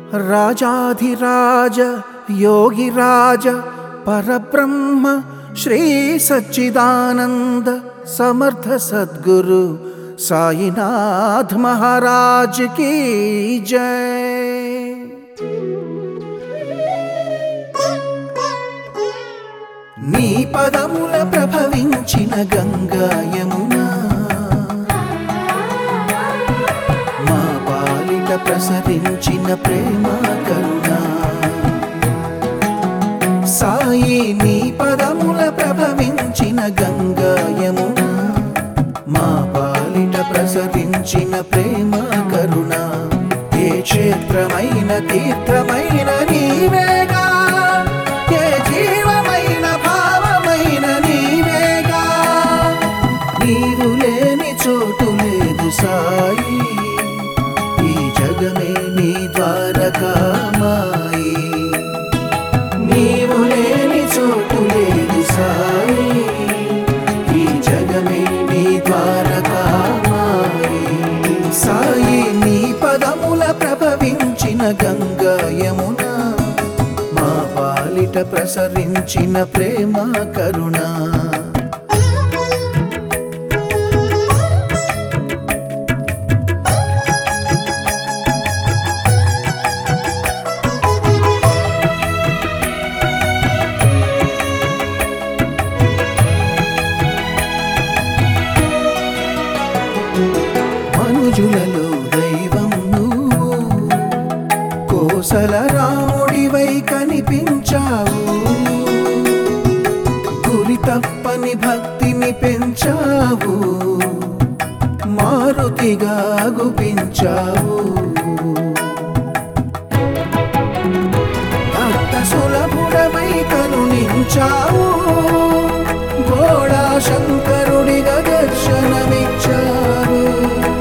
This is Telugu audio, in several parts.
రాజాధిరాజ యోగిరాజ పరబ్రహ్మ శ్రీ సచ్చిదానంద సమర్థ సద్గురు సాయినాథ్ మహారాజ్ కీ జై. నీ పదముల ప్రభవించిన గంగా యమున మా పాలిట ప్రసరించిన ప్రేమ కరుణ. సాయి నీ పదముల ప్రభవించిన గంగా యమున మా పాలిట ప్రసరించిన ప్రేమ కరుణ. ఏ క్షేత్రమైన తీర్థమైన నీవేగా, ఏ జీవమైన భావమైన నీవేగా. నీవు లేని చోటు లేదు సాయి, ఈ జగమే నీ ద్వారకామాయి. నీవు లేని చోటు లేదు సాయి, ఈ జగమే నీ ద్వారకామాయి. సాయి నీ పదముల ప్రభవించిన గంగా యమున మా పాలిట ప్రసరించిన ప్రేమ కరుణ. మనుజులలో దైవం నువ్వు, కోసల రాముడివై కనిపించావు. గురి తప్పని భక్తిని పెంచావు, మారుతిగా గుపించావు. భక్త సులభుడమై కరుణించావు, గోడా శంకరుడిగా దర్శనమిచ్చావు.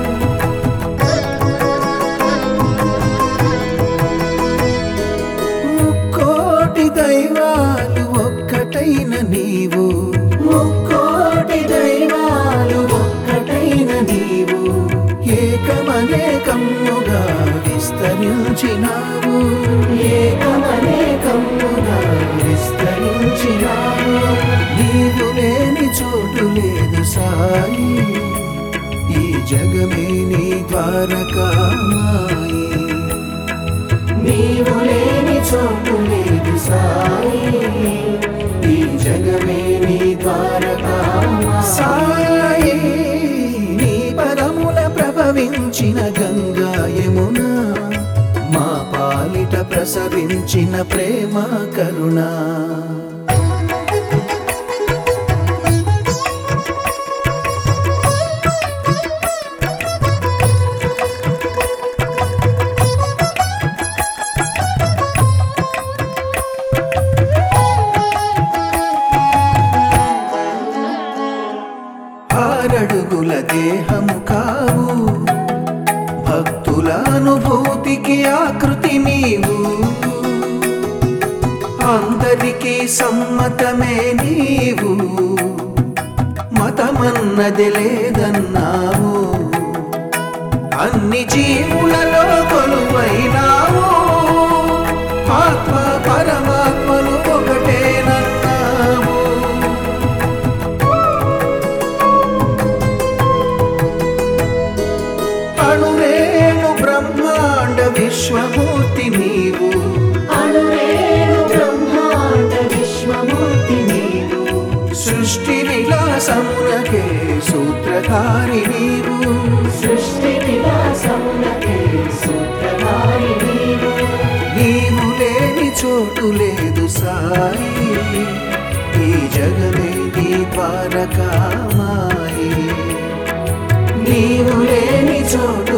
ముక్కోటి దైవాలు ఒక్కటైన నీవు, ముక్కోటి దైవాలు ఒక్కటైన నీవు. ఏకమనేకముగా విస్తరించినావు, ఏకమనేకముగా విస్తరించినావు. నీవు లేని చోటు లేదు సాయి, ఈ జగమే నీ ద్వారకామాయి. నీవు లేని చోటు లేదు సాయి, ఈ జగమే నీ ద్వారకామాయి. సాయి నీ పదముల ప్రభవించిన గంగా యమున మా పాలిట ప్రసరించిన ప్రేమ కరుణ. ఆరడుగుల దేహము కావు, భక్తుల అనుభూతికి ఆకృతి నీవు. అందరికీ సమ్మతమే నీవు, మతమన్నది లేదన్నావు. అన్ని జీవులలో కొలువైనావు, ఆత్మ పరమాత్మలు ఒకటేనన్నావు. అణురేణు బ్రహ్మాండ విశ్వమూర్తి నీవు, అణురేణు బ్రహ్మాండ విశ్వమూర్తి నీవు. సృష్టి విలాసమునకే సూత్రధారి నీవు, సృష్టి విలాసమునకే సూత్రధారి నీవు. నీవు లేని చోటు లేదు సాయి, ఈ జగమే నీ ద్వారకామాయి. నీవు లేని చోటు